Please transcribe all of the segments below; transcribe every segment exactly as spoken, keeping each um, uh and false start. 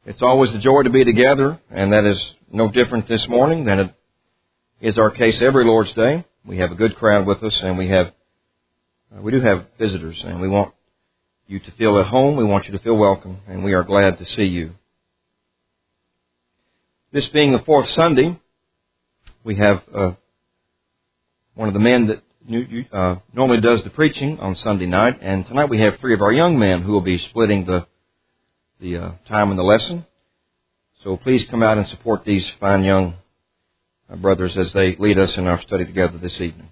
It's always a joy to be together, and that is no different this morning than it is our case every Lord's Day. We have a good crowd with us, and we have uh, we do have visitors, and we want you to feel at home. We want you to feel welcome, and we are glad to see you. This being the fourth Sunday, we have uh, one of the men that uh, normally does the preaching on Sunday night, and tonight we have three of our young men who will be splitting the the uh, time in the lesson. So please come out and support these fine young uh, brothers as they lead us in our study together this evening.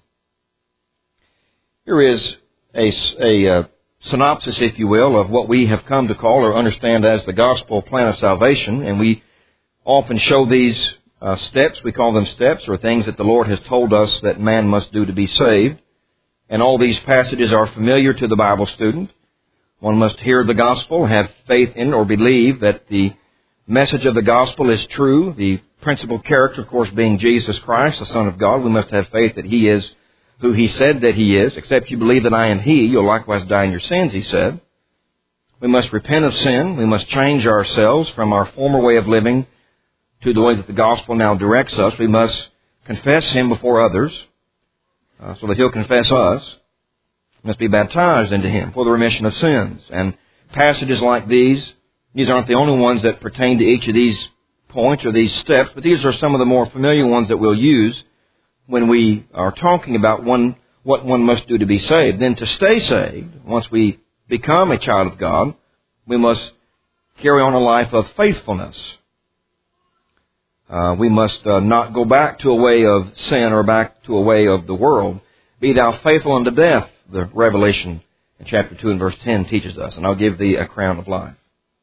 Here is a, a uh, synopsis, if you will, of what we have come to call or understand as the gospel plan of salvation, and we often show these uh, steps. We call them steps, or things that the Lord has told us that man must do to be saved. And all these passages are familiar to the Bible student. One must hear the gospel, have faith in or believe that the message of the gospel is true. The principal character, of course, being Jesus Christ, the Son of God. We must have faith that He is who He said that He is. Except you believe that I am He, you'll likewise die in your sins, He said. We must repent of sin. We must change ourselves from our former way of living to the way that the gospel now directs us. We must confess Him before others uh, so that He'll confess us. Must be baptized into Him for the remission of sins. And passages like these, these aren't the only ones that pertain to each of these points or these steps, but these are some of the more familiar ones that we'll use when we are talking about one, what one must do to be saved. Then to stay saved, once we become a child of God, we must carry on a life of faithfulness. Uh, we must uh, not go back to a way of sin or back to a way of the world. Be thou faithful unto death, the Revelation in chapter two and verse ten teaches us, and I'll give thee a crown of life.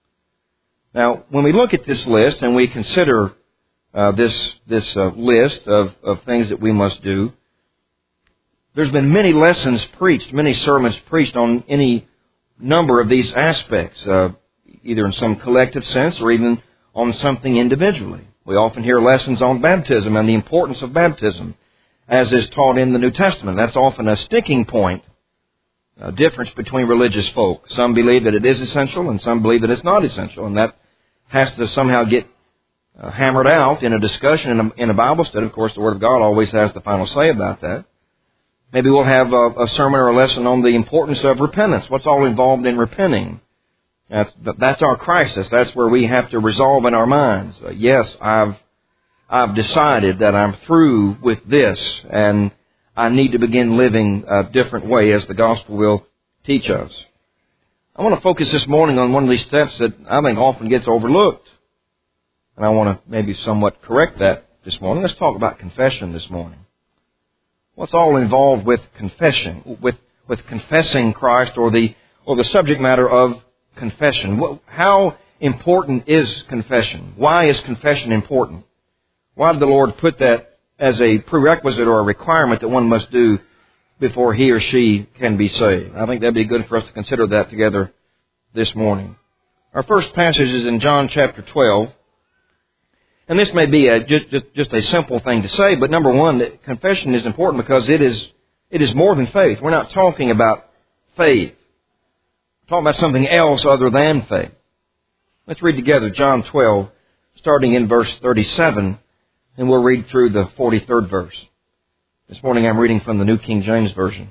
Now, when we look at this list and we consider uh, this this uh, list of, of things that we must do, there's been many lessons preached, many sermons preached on any number of these aspects, uh, either in some collective sense or even on something individually. We often hear lessons on baptism and the importance of baptism, as is taught in the New Testament. That's often a sticking point, a difference between religious folk. Some believe that it is essential, and some believe that it's not essential, and that has to somehow get uh, hammered out in a discussion in a, in a Bible study. Of course, the Word of God always has the final say about that. Maybe we'll have a, a sermon or a lesson on the importance of repentance. What's all involved in repenting? That's, that's our crisis. That's where we have to resolve in our minds. Uh, yes, I've I've decided that I'm through with this, and I need to begin living a different way, as the gospel will teach us. I want to focus this morning on one of these steps that I think often gets overlooked, and I want to maybe somewhat correct that this morning. Let's talk about confession this morning. What's all involved with confession, with with confessing Christ, or the or the subject matter of confession? How important is confession? Why is confession important? Why did the Lord put that as a prerequisite or a requirement that one must do before he or she can be saved? I think that'd be good for us to consider that together this morning. Our first passage is in John chapter twelve. And this may be a, just, just, just a simple thing to say, but number one, confession is important because it is, it is more than faith. We're not talking about faith. We're talking about something else other than faith. Let's read together John twelve, starting in verse thirty-seven. And we'll read through the forty-third verse. This morning I'm reading from the New King James Version.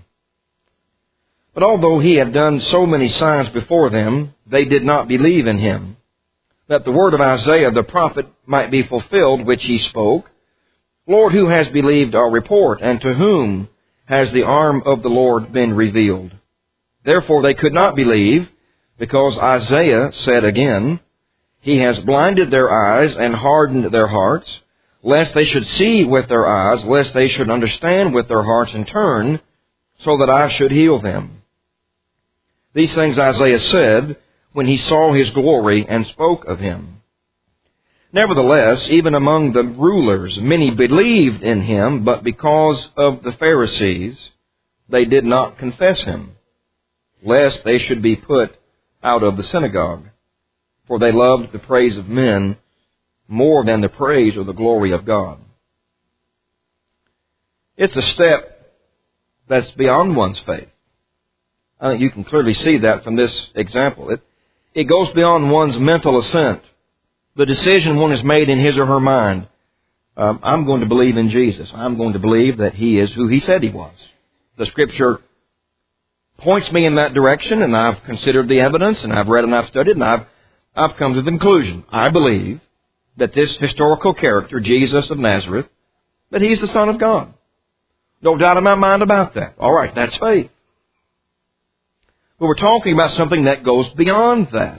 But although he had done so many signs before them, they did not believe in him, that the word of Isaiah the prophet might be fulfilled, which he spoke. Lord, who has believed our report, and to whom has the arm of the Lord been revealed? Therefore they could not believe, because Isaiah said again, He has blinded their eyes and hardened their hearts, lest they should see with their eyes, lest they should understand with their hearts and turn, so that I should heal them. These things Isaiah said when he saw his glory and spoke of him. Nevertheless, even among the rulers, many believed in him, but because of the Pharisees, they did not confess him, lest they should be put out of the synagogue. For they loved the praise of men more than the praise or the glory of God. It's a step that's beyond one's faith. I think you can clearly see that from this example. It, it goes beyond one's mental assent. the decision one has made in his or her mind, um, I'm going to believe in Jesus. I'm going to believe that He is who He said He was. The Scripture points me in that direction, and I've considered the evidence, and I've read and I've studied, and I've, I've come to the conclusion. I believe that this historical character, Jesus of Nazareth, that He's the Son of God. No doubt in my mind about that. All right, that's faith. But we're talking about something that goes beyond that,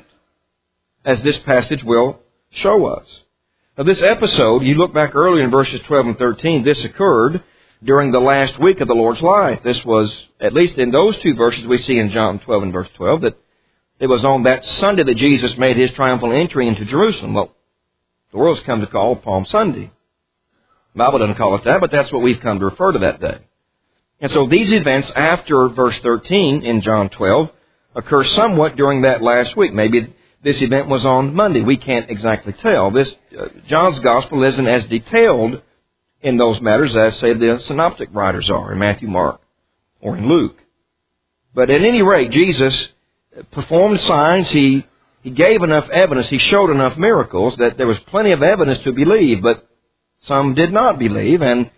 as this passage will show us. Now, this episode, you look back earlier in verses twelve and thirteen, this occurred during the last week of the Lord's life. This was, at least in those two verses we see in John twelve and verse twelve, that it was on that Sunday that Jesus made His triumphal entry into Jerusalem. Well, the world's come to call Palm Sunday. The Bible doesn't call it that, but that's what we've come to refer to that day. And so these events after verse thirteen in John twelve occur somewhat during that last week. Maybe this event was on Monday. We can't exactly tell. This uh, John's Gospel isn't as detailed in those matters as, say, the synoptic writers are in Matthew, Mark, or in Luke. But at any rate, Jesus performed signs. He, he gave enough evidence. He showed enough miracles that there was plenty of evidence to believe, but some did not believe. And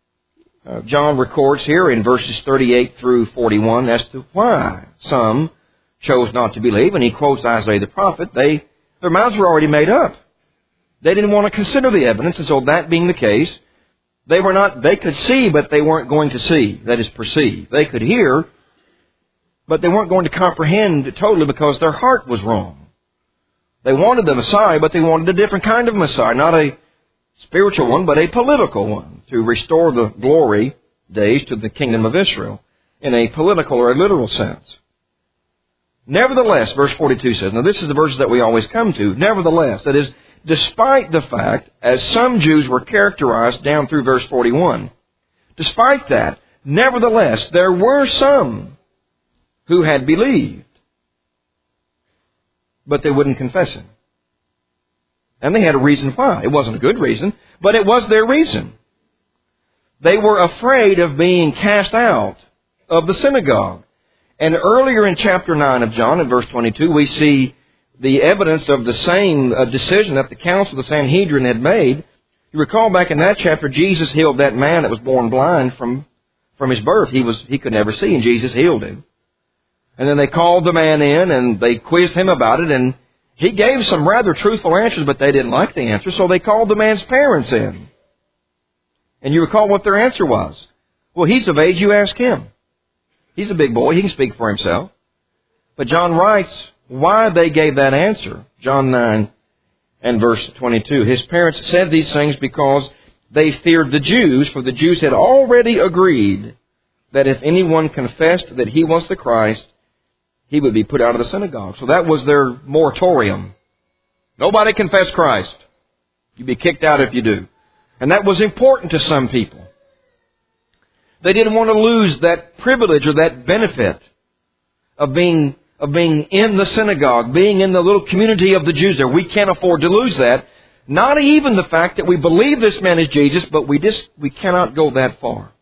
uh, John records here in verses thirty-eight through forty-one as to why some chose not to believe. And he quotes Isaiah the prophet. They, their minds were already made up. They didn't want to consider the evidence. And so that being the case, They were not, they could see, but they weren't going to see. That is, perceive. They could hear, but they weren't going to comprehend totally because their heart was wrong. They wanted the Messiah, but they wanted a different kind of Messiah. Not a spiritual one, but a political one. To restore the glory days to the kingdom of Israel in a political or a literal sense. Nevertheless, verse forty-two says, now this is the verses that we always come to. Nevertheless, that is, despite the fact, as some Jews were characterized down through verse forty-one, despite that, nevertheless, there were some who had believed, but they wouldn't confess Him. And they had a reason why. It wasn't a good reason, but it was their reason. They were afraid of being cast out of the synagogue. And earlier in chapter nine of John, in verse twenty-two, we see the evidence of the same uh, decision that the council of the Sanhedrin had made. You recall back in that chapter, Jesus healed that man that was born blind from, from his birth. He was he could never see, and Jesus healed him. And then they called the man in, and they quizzed him about it, and he gave some rather truthful answers, but they didn't like the answers, so they called the man's parents in. And you recall what their answer was. Well, he's of age, you ask him. He's a big boy, he can speak for himself. But John writes why they gave that answer. John nine and verse twenty-two. His parents said these things because they feared the Jews, for the Jews had already agreed that if anyone confessed that he was the Christ, he would be put out of the synagogue. So that was their moratorium. Nobody confess Christ. You'd be kicked out if you do. And that was important to some people. They didn't want to lose that privilege or that benefit of being of being in the synagogue, being in the little community of the Jews there. We can't afford to lose that. Not even the fact that we believe this man is Jesus, but we just we cannot go that far.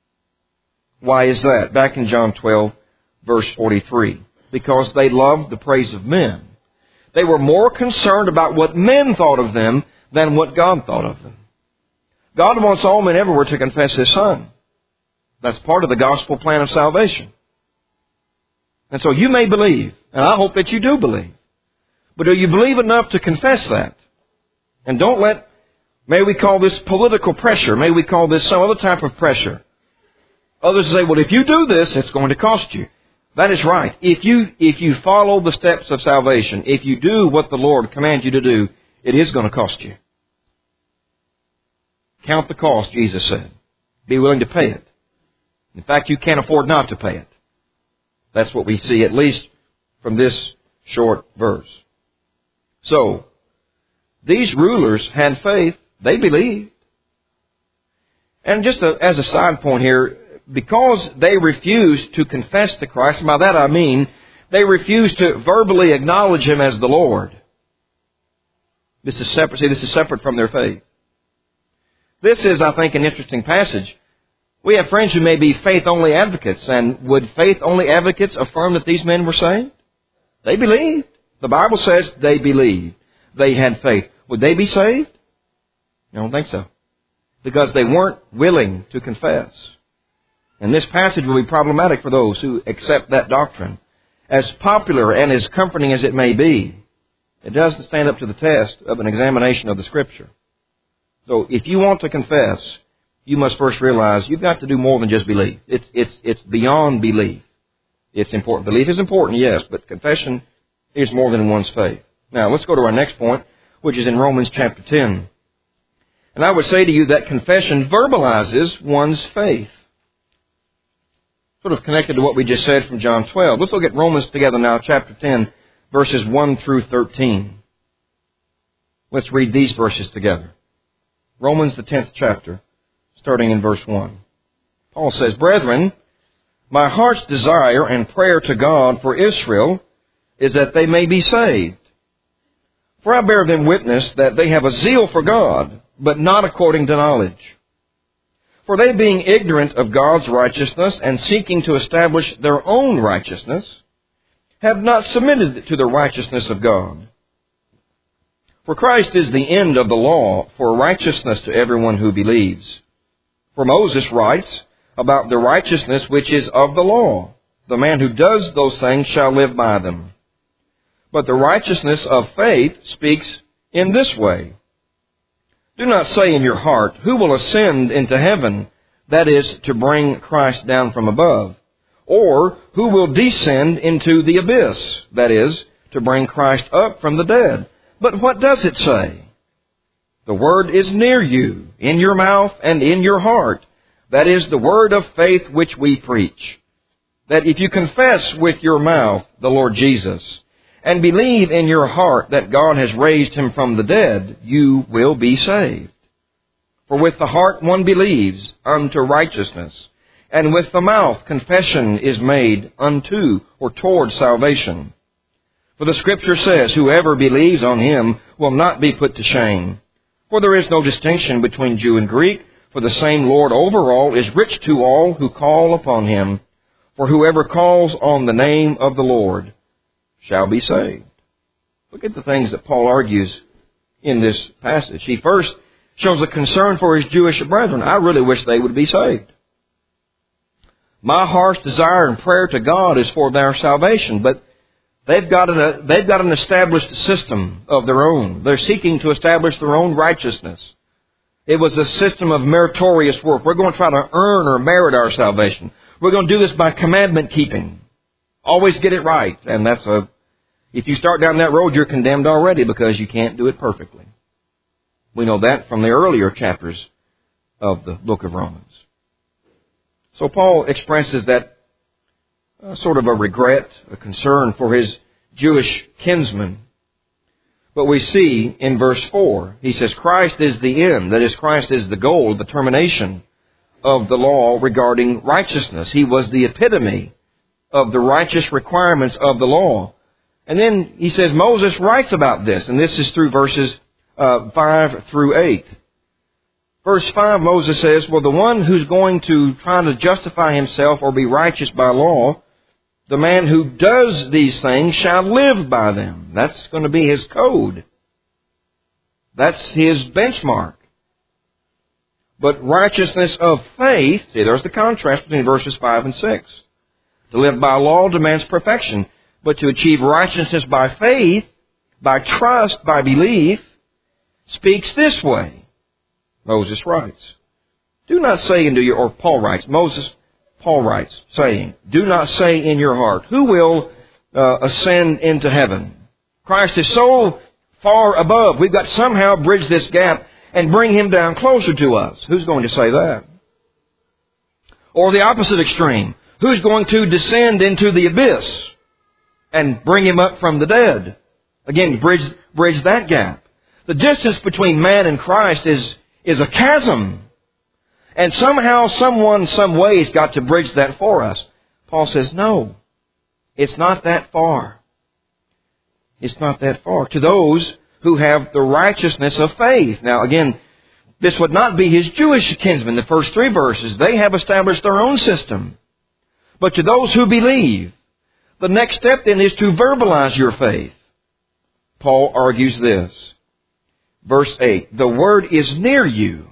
Why is that? Back in John twelve, verse forty-three. Because they loved the praise of men. They were more concerned about what men thought of them than what God thought of them. God wants all men everywhere to confess His Son. That's part of the gospel plan of salvation. And so you may believe, and I hope that you do believe. But do you believe enough to confess that? And don't let, may we call this political pressure, may we call this some other type of pressure. Others say, well, if you do this, it's going to cost you. That is right. If you, if you follow the steps of salvation, if you do what the Lord commands you to do, it is going to cost you. Count the cost, Jesus said. Be willing to pay it. In fact, you can't afford not to pay it. That's what we see, at least from this short verse. So, these rulers had faith. They believed. And just a, as a side point here, because they refused to confess to Christ, and by that I mean they refused to verbally acknowledge Him as the Lord. This is separate. See, this is separate from their faith. This is, I think, an interesting passage. We have friends who may be faith-only advocates, and would faith-only advocates affirm that these men were saved? They believed. The Bible says they believed. They had faith. would they be saved? I don't think so. Because they weren't willing to confess. And this passage will be problematic for those who accept that doctrine. As popular and as comforting as it may be, it doesn't stand up to the test of an examination of the Scripture. So if you want to confess, you must first realize you've got to do more than just believe. It's, it's, it's beyond belief. It's important. Belief is important, yes, but confession is more than one's faith. Now, let's go to our next point, which is in Romans chapter ten. And I would say to you that confession verbalizes one's faith. Sort of connected to what we just said from John twelve. Let's look at Romans together now, chapter ten, verses one through thirteen. Let's read these verses together. Romans, the tenth chapter, starting in verse one. Paul says, Brethren, my heart's desire and prayer to God for Israel is that they may be saved. For I bear them witness that they have a zeal for God, but not according to knowledge. For they, being ignorant of God's righteousness and seeking to establish their own righteousness, have not submitted to the righteousness of God. For Christ is the end of the law for righteousness to everyone who believes. For Moses writes about the righteousness which is of the law. The man who does those things shall live by them. But the righteousness of faith speaks in this way. Do not say in your heart, who will ascend into heaven, that is, to bring Christ down from above, or who will descend into the abyss, that is, to bring Christ up from the dead. But what does it say? The word is near you, in your mouth and in your heart. That is the word of faith which we preach. That if you confess with your mouth the Lord Jesus, and believe in your heart that God has raised him from the dead, you will be saved. For with the heart one believes unto righteousness, and with the mouth confession is made unto or toward salvation. For the Scripture says, whoever believes on him will not be put to shame. For there is no distinction between Jew and Greek, for the same Lord over all is rich to all who call upon him. For whoever calls on the name of the Lord shall be saved. Look at the things that Paul argues in this passage. He first shows a concern for his Jewish brethren. I really wish they would be saved. My heart's desire and prayer to God is for their salvation, but they've got an, they've got an established system of their own. They're seeking to establish their own righteousness. It was a system of meritorious work. We're going to try to earn or merit our salvation. We're going to do this by commandment keeping. Always get it right. And that's a, if you start down that road, you're condemned already because you can't do it perfectly. We know that from the earlier chapters of the book of Romans. So Paul expresses that uh, sort of a regret, a concern for his Jewish kinsmen. But we see in verse four, he says, Christ is the end. That is, Christ is the goal, the termination of the law regarding righteousness. He was the epitome of the righteous requirements of the law. And then he says Moses writes about this, and this is through verses uh, five through eight. Verse five, Moses says, well, the one who's going to try to justify himself or be righteous by law, the man who does these things shall live by them. That's going to be his code. That's his benchmark. But righteousness of faith, see, there's the contrast between verses five and six. To live by law demands perfection, but to achieve righteousness by faith, by trust, by belief, speaks this way. Moses writes, do not say into your, or Paul writes, Moses, Paul writes, saying, do not say in your heart, who will uh, ascend into heaven? Christ is so far above, we've got to somehow bridge this gap and bring him down closer to us. Who's going to say that? Or the opposite extreme. Who's going to descend into the abyss and bring him up from the dead? Again, bridge, bridge that gap. The distance between man and Christ is, is a chasm. And somehow, someone, some way has got to bridge that for us. Paul says, no, it's not that far. It's not that far. To those who have the righteousness of faith. Now again, this would not be his Jewish kinsmen. The first three verses, they have established their own system. But to those who believe, the next step then is to verbalize your faith. Paul argues this. verse eight. The Word is near you.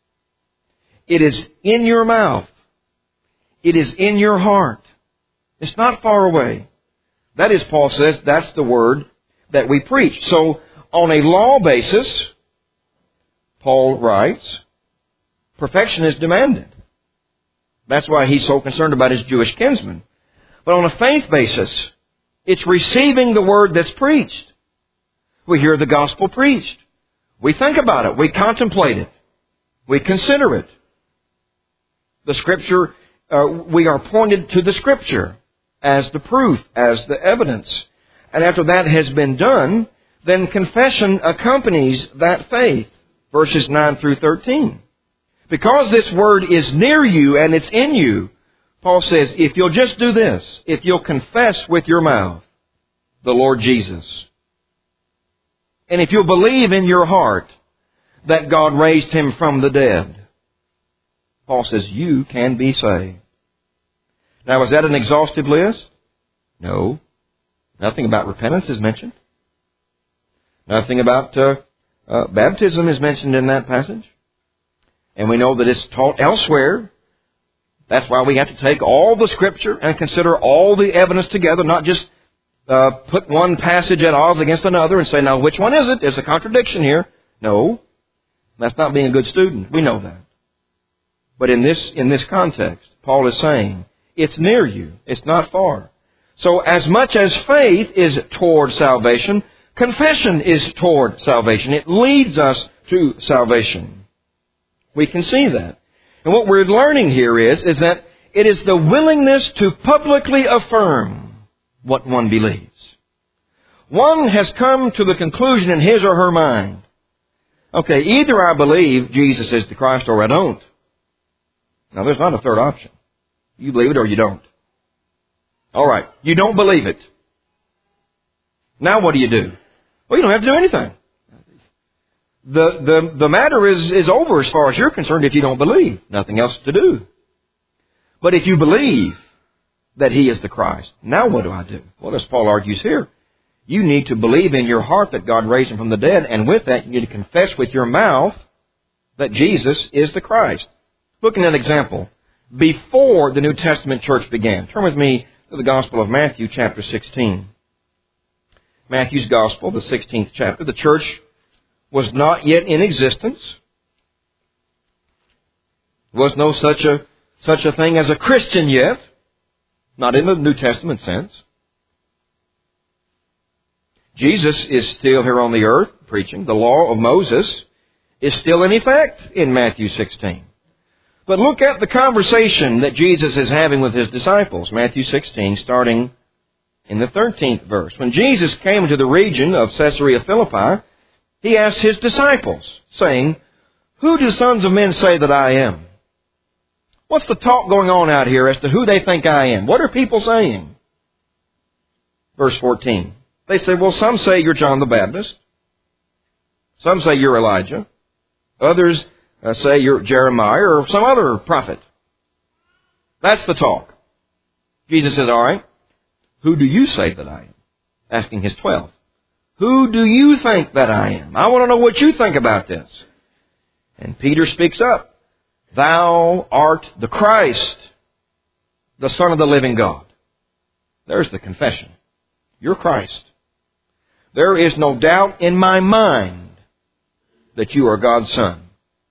It is in your mouth. It is in your heart. It's not far away. That is, Paul says, that's the Word that we preach. So, on a law basis, Paul writes, perfection is demanded. That's why he's so concerned about his Jewish kinsmen. But on a faith basis, it's receiving the Word that's preached. We hear the gospel preached. We think about it. We contemplate it. We consider it. The Scripture, uh, we are pointed to the Scripture as the proof, as the evidence. And after that has been done, then confession accompanies that faith. Verses nine through thirteen. Because this Word is near you and it's in you, Paul says, if you'll just do this, if you'll confess with your mouth the Lord Jesus, and if you'll believe in your heart that God raised Him from the dead, Paul says, you can be saved. Now, is that an exhaustive list? No. Nothing about repentance is mentioned. Nothing about uh, uh, baptism is mentioned in that passage. And we know that it's taught elsewhere. That's why we have to take all the Scripture and consider all the evidence together, not just uh, put one passage at odds against another and say, now, which one is it? There's a contradiction here. No. That's not being a good student. We know that. But in this, in this context, Paul is saying, it's near you. It's not far. So as much as faith is toward salvation, confession is toward salvation. It leads us to salvation. We can see that. And what we're learning here is, is that it is the willingness to publicly affirm what one believes. One has come to the conclusion in his or her mind, okay, either I believe Jesus is the Christ or I don't. Now, there's not a third option. You believe it or you don't. All right, you don't believe it. Now what do you do? Well, you don't have to do anything. The, the, the matter is, is over as far as you're concerned if you don't believe. Nothing else to do. But if you believe that He is the Christ, now what do I do? Well, as Paul argues here, you need to believe in your heart that God raised Him from the dead, and with that you need to confess with your mouth that Jesus is the Christ. Look at an example. Before the New Testament church began, turn with me to the Gospel of Matthew chapter sixteen. Matthew's Gospel, the sixteenth chapter. The church was not yet in existence. There was no such a, such a thing as a Christian yet. Not in the New Testament sense. Jesus is still here on the earth preaching. The law of Moses is still in effect in Matthew sixteen. But look at the conversation that Jesus is having with His disciples. Matthew sixteen, starting in the thirteenth verse. When Jesus came to the region of Caesarea Philippi, He asked His disciples, saying, who do sons of men say that I am? What's the talk going on out here as to who they think I am? What are people saying? Verse fourteen. They say, well, some say you're John the Baptist. Some say you're Elijah. Others uh, say you're Jeremiah or some other prophet. That's the talk. Jesus says, all right, who do you say that I am? Asking His twelve. Who do you think that I am? I want to know what you think about this. And Peter speaks up. Thou art the Christ, the Son of the living God. There's the confession. You're Christ. There is no doubt in my mind that you are God's Son.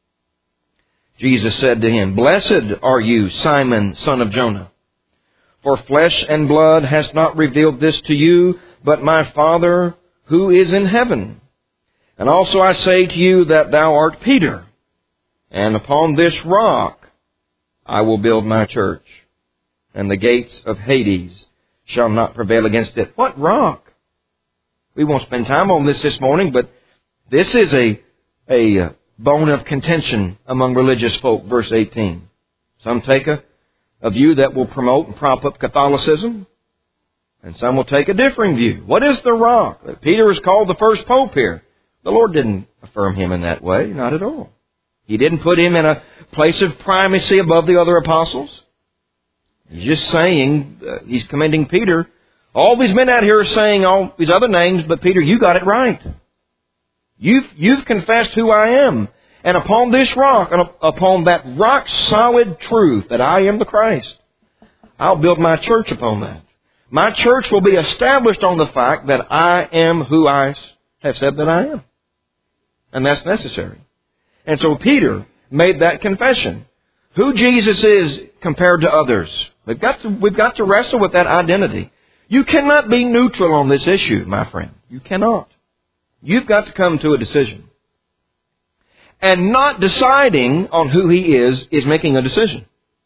Jesus said to him, blessed are you, Simon, son of Jonah. For flesh and blood has not revealed this to you, but my Father who is in heaven. And also I say to you that thou art Peter, and upon this rock I will build my church, and the gates of Hades shall not prevail against it. What rock? We won't spend time on this this morning, but this is a, a bone of contention among religious folk, verse eighteen. Some take a, a view that will promote and prop up Catholicism, and some will take a differing view. What is the rock? Peter is called the first pope here. The Lord didn't affirm him in that way, not at all. He didn't put him in a place of primacy above the other apostles. He's just saying, uh, he's commending Peter. All these men out here are saying all these other names, but Peter, you got it right. You've, you've confessed who I am. And upon this rock, and upon that rock-solid truth that I am the Christ, I'll build my church upon that. My church will be established on the fact that I am who I have said that I am. And that's necessary. And so Peter made that confession. Who Jesus is compared to others. We've got to, we've got to wrestle with that identity. You cannot be neutral on this issue, my friend. You cannot. You've got to come to a decision. And not deciding on who He is is making a decision.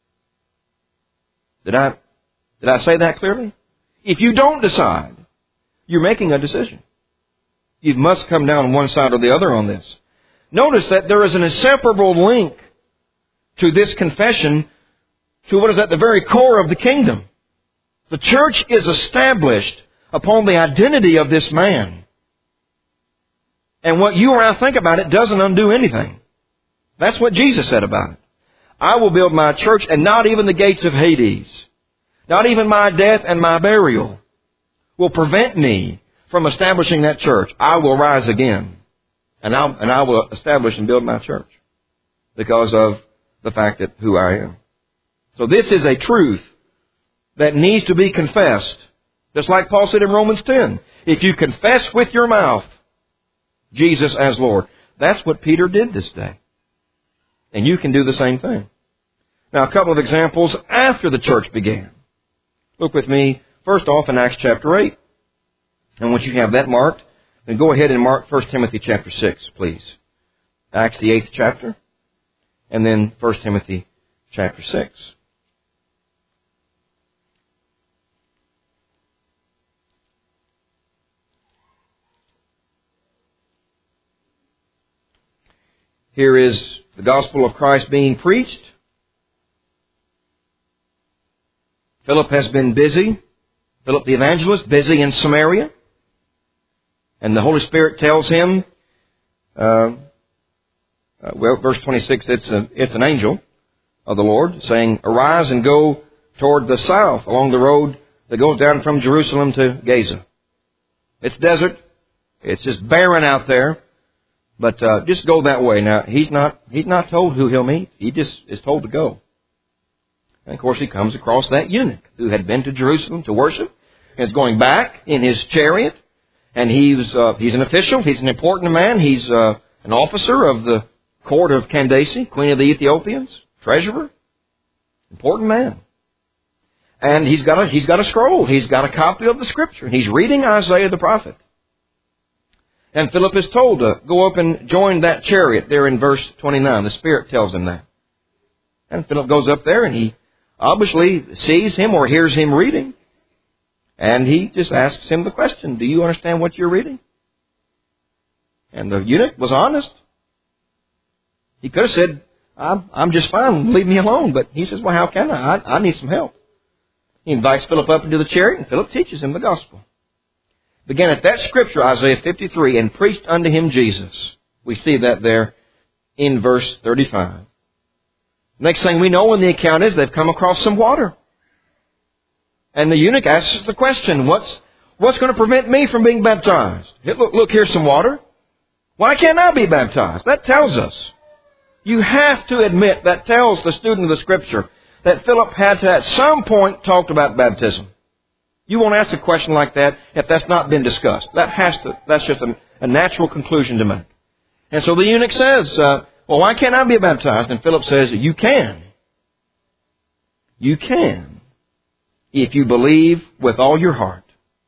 Did I, did I say that clearly? If you don't decide, you're making a decision. You must come down one side or the other on this. Notice that there is an inseparable link to this confession to what is at the very core of the kingdom. The church is established upon the identity of this man. And what you or I think about it doesn't undo anything. That's what Jesus said about it. I will build my church, and not even the gates of Hades, not even my death and my burial, will prevent me from establishing that church. I will rise again, and, I'll, and I will establish and build my church because of the fact that who I am. So this is a truth that needs to be confessed. Just like Paul said in Romans ten. If you confess with your mouth Jesus as Lord. That's what Peter did this day. And you can do the same thing. Now, a couple of examples after the church began. Look with me, first off, in Acts chapter eight. And once you have that marked, then go ahead and mark First Timothy chapter six, please. Acts the eighth chapter, and then First Timothy chapter six. Here is the gospel of Christ being preached. Philip has been busy. Philip the evangelist, busy in Samaria. And the Holy Spirit tells him, uh, uh, well, verse twenty-six, it's, a, it's an angel of the Lord saying, arise and go toward the south along the road that goes down from Jerusalem to Gaza. It's desert. It's just barren out there. But uh, just go that way. Now, he's not he's not told who he'll meet. He just is told to go. And, of course, he comes across that eunuch who had been to Jerusalem to worship and is going back in his chariot. And he's, uh, he's an official. He's an important man. He's uh, an officer of the court of Candace, queen of the Ethiopians, treasurer. Important man. And he's got a, he's got a scroll. He's got a copy of the Scripture. And he's reading Isaiah the prophet. And Philip is told to go up and join that chariot there in verse twenty-nine. The Spirit tells him that. And Philip goes up there and he obviously sees him or hears him reading. And he just asks him the question, do you understand what you're reading? And the eunuch was honest. He could have said, I'm, I'm just fine, leave me alone. But he says, well, how can I? I, I need some help. He invites Philip up into the chariot and Philip teaches him the gospel. Began at that scripture, Isaiah fifty-three, and preached unto him Jesus. We see that there in verse thirty-five. Next thing we know in the account is they've come across some water. And the eunuch asks the question, what's, what's going to prevent me from being baptized? Look, look, here's some water. Why can't I be baptized? That tells us. You have to admit, that tells the student of the Scripture that Philip had to at some point talk about baptism. You won't ask a question like that if that's not been discussed. That has to, that's just a, a natural conclusion to make. And so the eunuch says, uh, well, why can't I be baptized? And Philip says, you can. You can. If you believe with all your heart.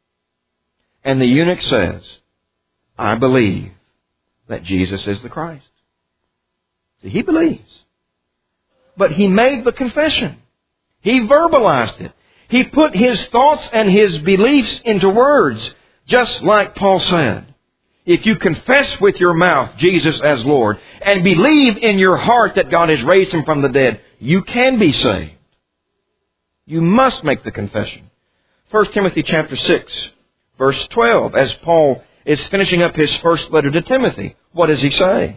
And the eunuch says, I believe that Jesus is the Christ. See, he believes. But he made the confession. He verbalized it. He put his thoughts and his beliefs into words, just like Paul said. If you confess with your mouth Jesus as Lord and believe in your heart that God has raised him from the dead, you can be saved. You must make the confession. First Timothy chapter six, verse twelve, as Paul is finishing up his first letter to Timothy, what does he say?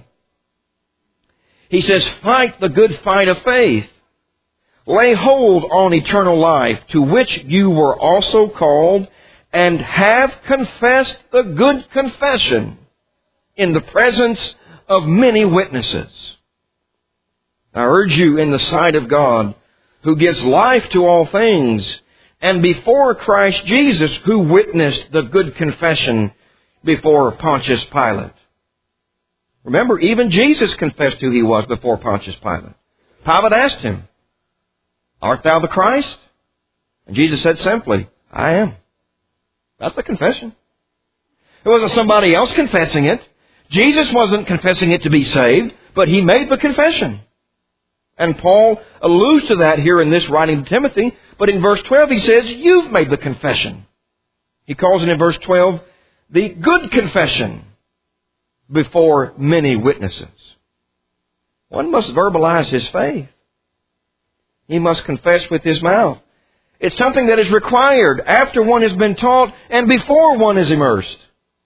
He says, fight the good fight of faith. Lay hold on eternal life, to which you were also called, and have confessed the good confession in the presence of many witnesses. I urge you in the sight of God, who gives life to all things, and before Christ Jesus, who witnessed the good confession before Pontius Pilate. Remember, even Jesus confessed who he was before Pontius Pilate. Pilate asked him, "Art thou the Christ?" And Jesus said simply, "I am." That's the confession. It wasn't somebody else confessing it. Jesus wasn't confessing it to be saved, but he made the confession. And Paul alludes to that here in this writing to Timothy, but in verse twelve he says, "You've made the confession." He calls it in verse twelve, the good confession before many witnesses. One must verbalize his faith. He must confess with his mouth. It's something that is required after one has been taught and before one is immersed.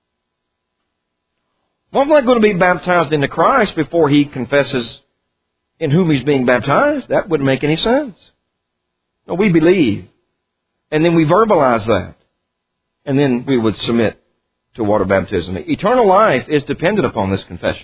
One's not going to be baptized into Christ before he confesses in whom he's being baptized. That wouldn't make any sense. No, we believe. And then we verbalize that. And then we would submit to water baptism. Eternal life is dependent upon this confession.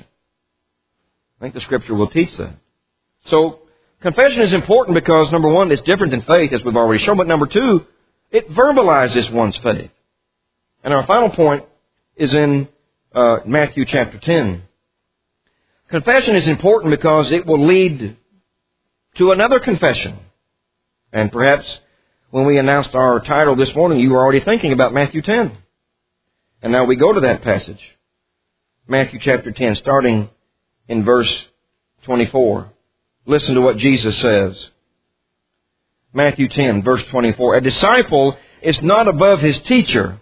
I think the Scripture will teach that. So, confession is important because, number one, it's different than faith, as we've already shown. But number two, it verbalizes one's faith. And our final point is in uh, Matthew chapter ten. Confession is important because it will lead to another confession. And perhaps when we announced our title this morning, you were already thinking about Matthew ten. And now we go to that passage. Matthew chapter ten, starting in verse twenty-four. Listen to what Jesus says. Matthew ten, verse twenty-four. A disciple is not above his teacher,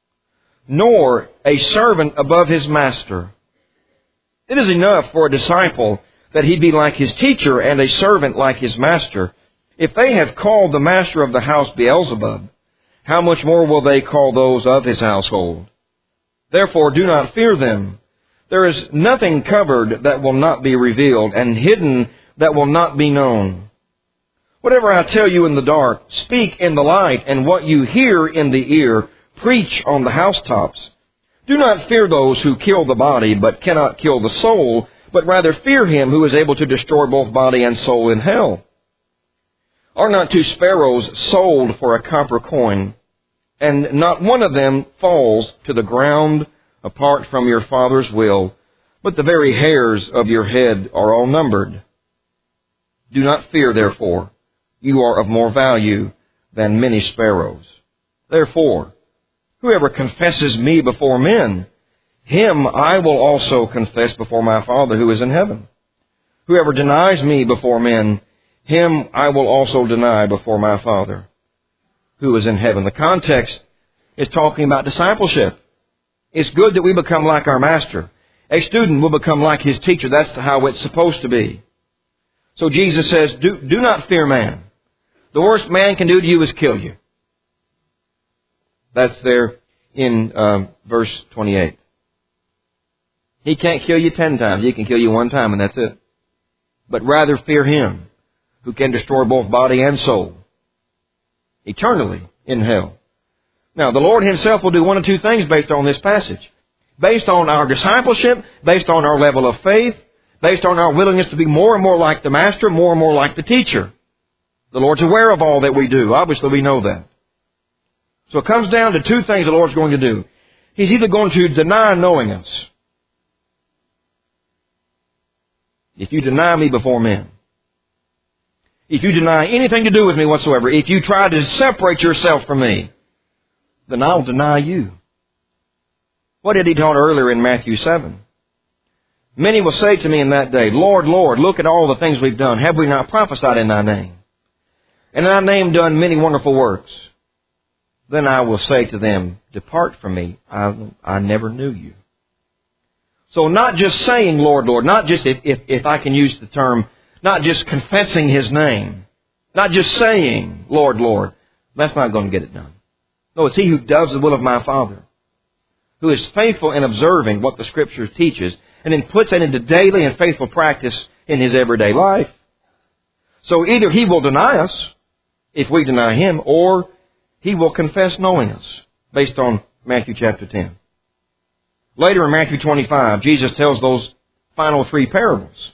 nor a servant above his master. It is enough for a disciple that he be like his teacher and a servant like his master. If they have called the master of the house Beelzebub, how much more will they call those of his household? Therefore, do not fear them. There is nothing covered that will not be revealed, and hidden that will not be known. Whatever I tell you in the dark, speak in the light, and what you hear in the ear, preach on the housetops. Do not fear those who kill the body, but cannot kill the soul, but rather fear him who is able to destroy both body and soul in hell. Are not two sparrows sold for a copper coin, and not one of them falls to the ground apart from your Father's will, but the very hairs of your head are all numbered? Do not fear, therefore. You are of more value than many sparrows. Therefore, whoever confesses me before men, him I will also confess before my Father who is in heaven. Whoever denies me before men, him I will also deny before my Father who is in heaven. The context is talking about discipleship. It's good that we become like our master. A student will become like his teacher. That's how it's supposed to be. So Jesus says, do, do not fear man. The worst man can do to you is kill you. That's there in um, verse twenty-eight. He can't kill you ten times. He can kill you one time, and that's it. But rather fear him who can destroy both body and soul eternally in hell. Now, the Lord himself will do one of two things based on this passage. Based on our discipleship, based on our level of faith, based on our willingness to be more and more like the master, more and more like the teacher. The Lord's aware of all that we do. Obviously, we know that. So it comes down to two things the Lord's going to do. He's either going to deny knowing us. If you deny me before men, if you deny anything to do with me whatsoever, if you try to separate yourself from me, then I'll deny you. What did he taught earlier in Matthew seven? Many will say to me in that day, Lord, Lord, look at all the things we've done. Have we not prophesied in thy name? And in thy name done many wonderful works? Then I will say to them, depart from me. I, I never knew you. So not just saying, Lord, Lord, not just, if, if, if I can use the term, not just confessing his name, not just saying, Lord, Lord, that's not going to get it done. No, it's he who does the will of my Father, who is faithful in observing what the Scripture teaches, and then puts it into daily and faithful practice in his everyday life. So either he will deny us, if we deny him, or he will confess knowing us, based on Matthew chapter ten. Later in Matthew twenty-five, Jesus tells those final three parables.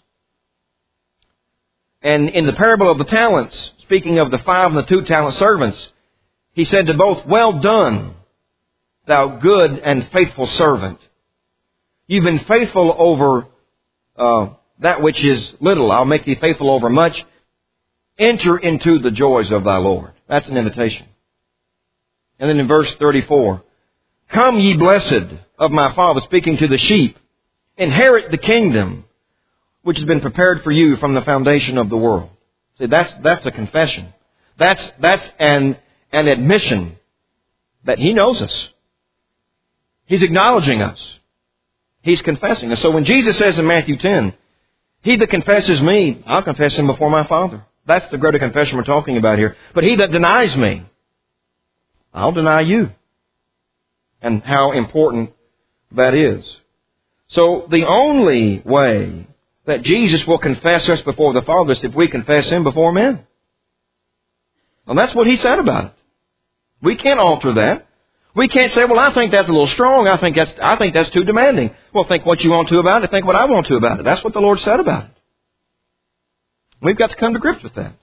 And in the parable of the talents, speaking of the five and the two talent servants, He said to both, "Well done, thou good and faithful servant. You've been faithful over uh, that which is little. I'll make thee faithful over much. Enter into the joys of thy Lord." That's an invitation. And then in verse thirty-four, "Come ye blessed of my Father," speaking to the sheep, "inherit the kingdom which has been prepared for you from the foundation of the world." See, that's, that's a confession. That's, that's an, an admission that He knows us. He's acknowledging us. He's confessing us. So when Jesus says in Matthew ten, "He that confesses me, I'll confess him before my Father." That's the greater confession we're talking about here. "But he that denies me, I'll deny you." And how important that is. So the only way that Jesus will confess us before the Father is if we confess Him before men. And that's what He said about it. We can't alter that. We can't say, "Well, I think that's a little strong. I think that's, I think that's too demanding." Well, think what you want to about it. Think what I want to about it. That's what the Lord said about it. We've got to come to grips with that.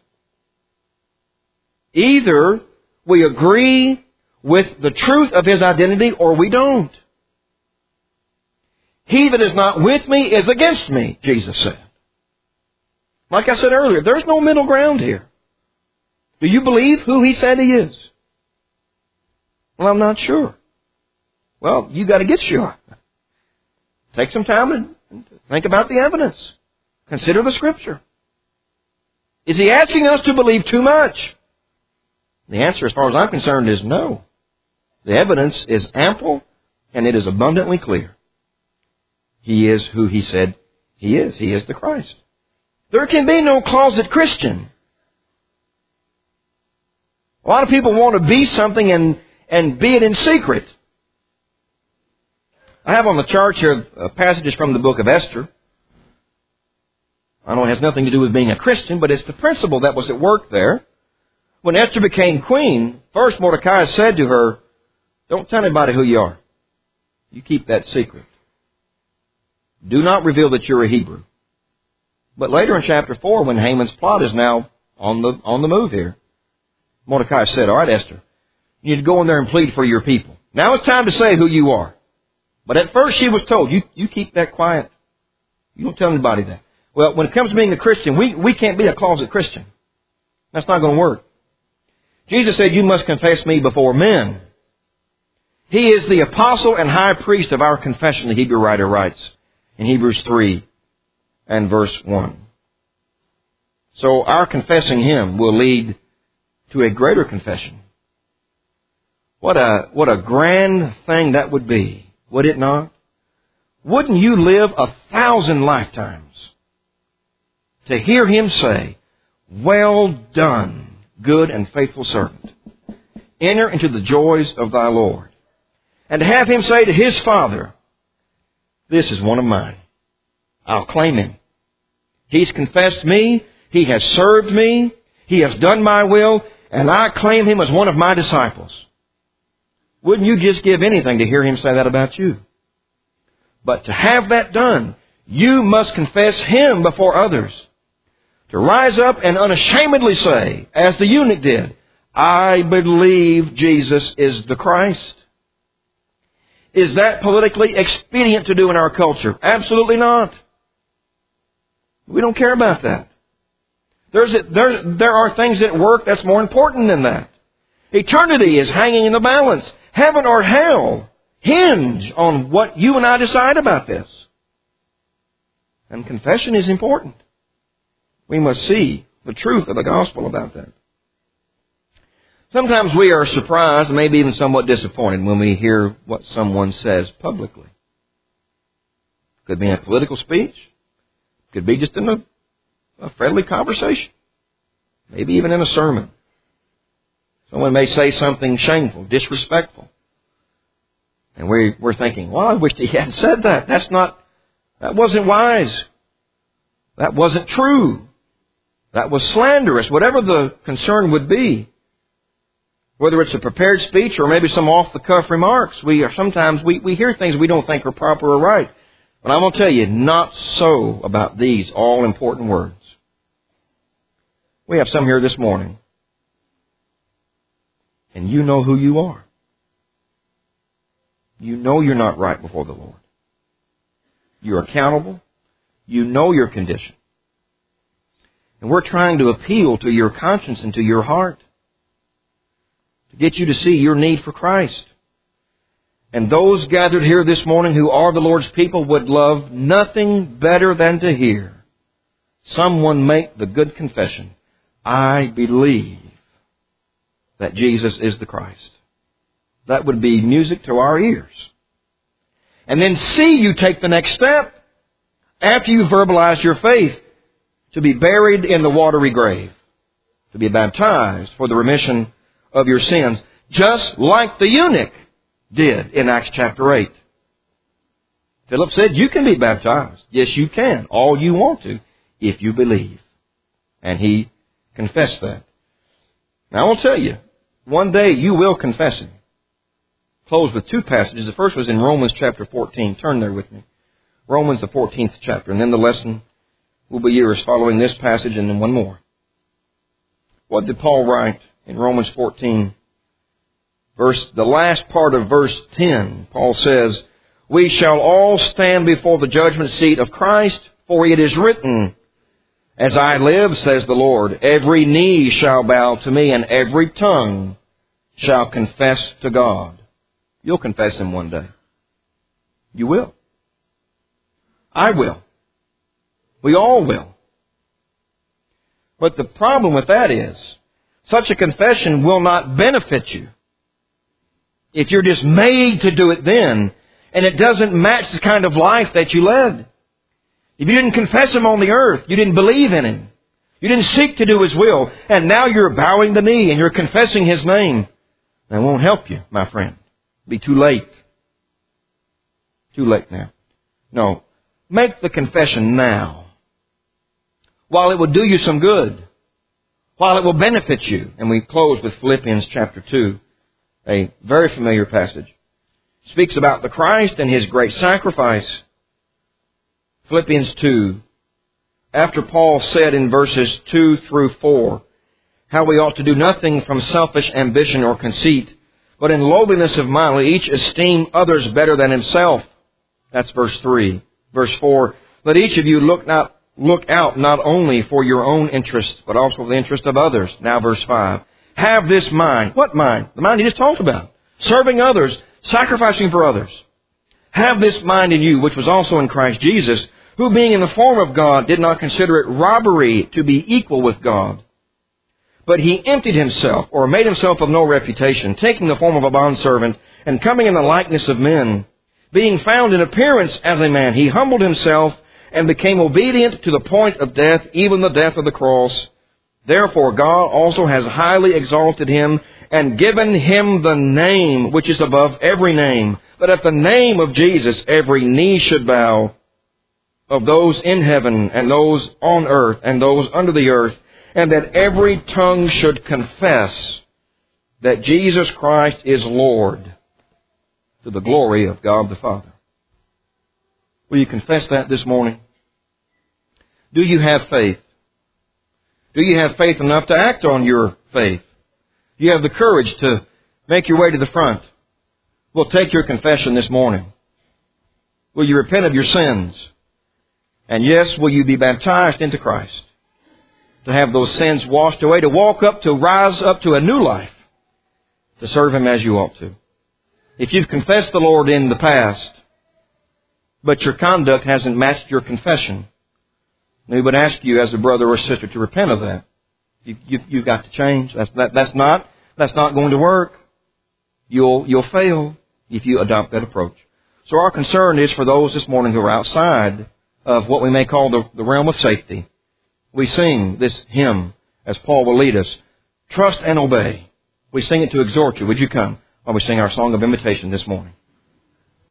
Either we agree with the truth of His identity or we don't. "He that is not with me is against me," Jesus said. Like I said earlier, there's no middle ground here. Do you believe who He said He is? "Well, I'm not sure." Well, you got to get sure. Take some time and think about the evidence. Consider the Scripture. Is He asking us to believe too much? The answer, as far as I'm concerned, is no. The evidence is ample and it is abundantly clear. He is who He said He is. He is the Christ. There can be no closet Christian. A lot of people want to be something and, and be it in secret. I have on the chart here uh, passages from the book of Esther. I know it has nothing to do with being a Christian, but it's the principle that was at work there. When Esther became queen, first Mordecai said to her, "Don't tell anybody who you are. You keep that secret. Do not reveal that you're a Hebrew." But later in chapter four, when Haman's plot is now on the, on the move here, Mordecai said, "All right, Esther, you need to go in there and plead for your people. Now it's time to say who you are." But at first she was told, you, you keep that quiet. You don't tell anybody that. Well, when it comes to being a Christian, we, we can't be a closet Christian. That's not going to work. Jesus said, "You must confess me before men." He is the apostle and high priest of our confession, the Hebrew writer writes in Hebrews three and verse one. So our confessing Him will lead to a greater confession. What a, what a grand thing that would be, would it not? Wouldn't you live a thousand lifetimes to hear Him say, "Well done, good and faithful servant. Enter into the joys of thy Lord." And to have Him say to His Father, "This is one of mine. I'll claim him. He's confessed me. He has served me. He has done my will. And I claim him as one of my disciples." Wouldn't you just give anything to hear Him say that about you? But to have that done, you must confess Him before others. To rise up and unashamedly say, as the eunuch did, "I believe Jesus is the Christ." Is that politically expedient to do in our culture? Absolutely not. We don't care about that. There's a, there, there are things at work that's more important than that. Eternity is hanging in the balance. Heaven or hell hinge on what you and I decide about this. And confession is important. We must see the truth of the gospel about that. Sometimes we are surprised, maybe even somewhat disappointed when we hear what someone says publicly. Could be in a political speech. Could be just in a, a friendly conversation. Maybe even in a sermon. Someone may say something shameful, disrespectful. And we, we're thinking, well, I wish he hadn't said that. That's not, that wasn't wise. That wasn't true. That was slanderous. Whatever the concern would be. Whether it's a prepared speech or maybe some off-the-cuff remarks, we are sometimes we, we hear things we don't think are proper or right. But I'm going to tell you, not so about these all-important words. We have some here this morning, and you know who you are. You know you're not right before the Lord. You're accountable. You know your condition. And we're trying to appeal to your conscience and to your heart to get you to see your need for Christ. And those gathered here this morning who are the Lord's people would love nothing better than to hear someone make the good confession, I believe that Jesus is the Christ. That would be music to our ears. And then see you take the next step after you've verbalized your faith to be buried in the watery grave, to be baptized for the remission of your sins, just like the eunuch did in Acts chapter eight. Philip said, you can be baptized. Yes, you can. All you want to, if you believe. And he confessed that. Now, I will tell you, one day you will confess Him. Close with two passages. The first was in Romans chapter fourteen. Turn there with me. Romans, the fourteenth chapter. And then the lesson will be yours following this passage and then one more. What did Paul write in Romans fourteen? Verse, the last part of verse ten, Paul says, we shall all stand before the judgment seat of Christ, for it is written, as I live, says the Lord, every knee shall bow to me, and every tongue shall confess to God. You'll confess Him one day. You will. I will. We all will. But the problem with that is, such a confession will not benefit you if you're just made to do it then, and it doesn't match the kind of life that you led. If you didn't confess Him on the earth, you didn't believe in Him, you didn't seek to do His will, and now you're bowing the knee and you're confessing His name, that won't help you, my friend. It'll be too late. Too late now. No. Make the confession now, while it will do you some good, while it will benefit you. And we close with Philippians chapter two, a very familiar passage. It speaks about the Christ and His great sacrifice. Philippians two, after Paul said in verses two through four, how we ought to do nothing from selfish ambition or conceit, but in lowliness of mind, let each esteem others better than himself. That's verse three. Verse four, let each of you look not look out not only for your own interest, but also for the interest of others. Now verse five. Have this mind. What mind? The mind he just talked about. Serving others, sacrificing for others. Have this mind in you, which was also in Christ Jesus, who being in the form of God did not consider it robbery to be equal with God. But He emptied Himself, or made Himself of no reputation, taking the form of a bondservant, and coming in the likeness of men. Being found in appearance as a man, He humbled Himself, and became obedient to the point of death, even the death of the cross. Therefore God also has highly exalted Him, and given Him the name which is above every name, that at the name of Jesus every knee should bow, of those in heaven, and those on earth, and those under the earth, and that every tongue should confess that Jesus Christ is Lord, to the glory of God the Father. Will you confess that this morning? Do you have faith? Do you have faith enough to act on your faith? Do you have the courage to make your way to the front? Well, take your confession this morning. Will you repent of your sins? And yes, will you be baptized into Christ? To have those sins washed away, to walk up, to rise up to a new life, to serve Him as you ought to. If you've confessed the Lord in the past, but your conduct hasn't matched your confession, we would ask you as a brother or sister to repent of that. You, you, you've got to change. That's, that, that's not, that's not going to work. You'll, you'll fail if you adopt that approach. So our concern is for those this morning who are outside of what we may call the, the realm of safety. We sing this hymn as Paul will lead us. Trust and obey. We sing it to exhort you. Would you come while we sing our song of invitation this morning?